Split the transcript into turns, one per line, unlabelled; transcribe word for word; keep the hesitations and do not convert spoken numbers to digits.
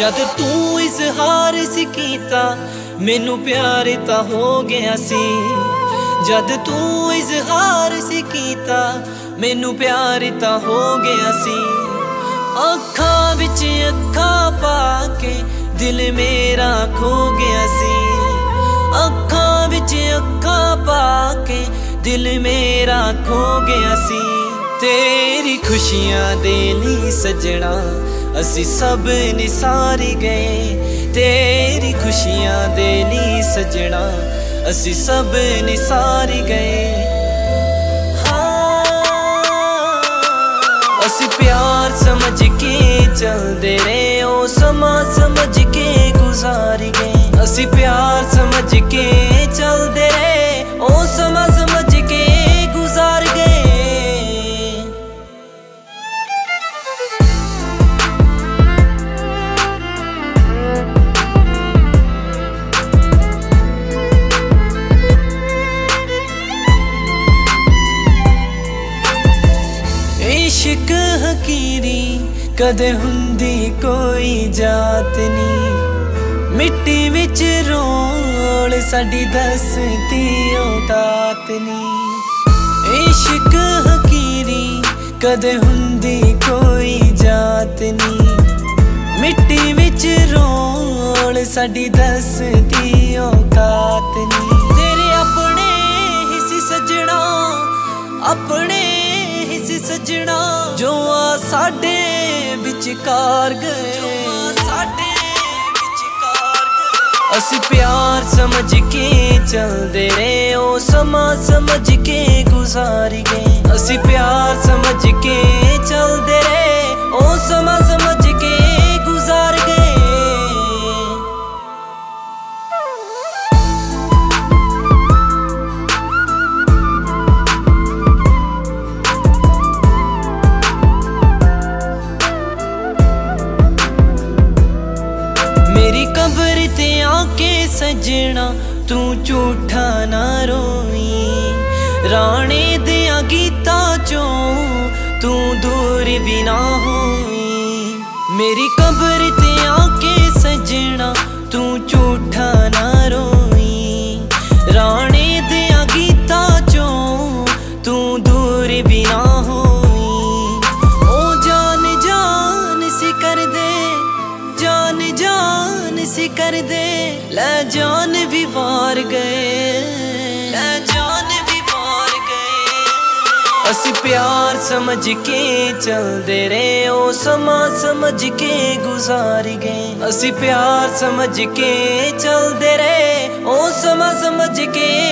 जद तू इजहार सी कीता मैनू प्यार ता हो गया सी। जद तू इजहार सी कीता मैनू प्यार ता हो गया सी। अखां विच अखां पाके दिल मेरा खो गया सी। अखां विच अखां पाके दिल मेरा खो गया सी। तेरी खुशियां दे लई सजना असी सब निसारी गए। तेरी खुशियां दे लई सजना असी सब निसारी गए। हाँ असी प्यार समझ के चलदे रहे ओ समा समझ के गुजारी गए। असी प्यार समझ के चलदे रहे ओ समा समझ के गुजार गए। इश्क हकीरी कदे हुंदी कोई जात नी। मिट्टी विच रोल साडी दसती औकात नी। इश्क हकीरी कदे हुंदी कोई जात नी। मिट्टी विच रोल साडी दसती औकात नी। तेरे अपने ही सी सजना अपने सजना जो आ साडे विचकार गए। साडे विचकार गए असी प्यार समझ के चलदे रहे ओ समा समझ के गुजारी गए। असी प्यार समझ के चलदे रहे ओ समा समझ के गुजार गए। मेरी कब्र ते आके सजना तू झूठा ना रोई। राणे दिया गीता चो तू दूर भी ना होई। मेरी कब्र ते आके सजना तू झूठा ना रोई। राणे दिया गीता चो तू दूर भी ना होई। ओ जान जान सी कर दे जान जान सी कर दे ले जान भी वार गए। ले जान भी वार गए असी प्यार समझ के चलदे रहे ओ समा समझ के गुजारी गए। असी प्यार समझ के चलदे रहे ओ समा समझ के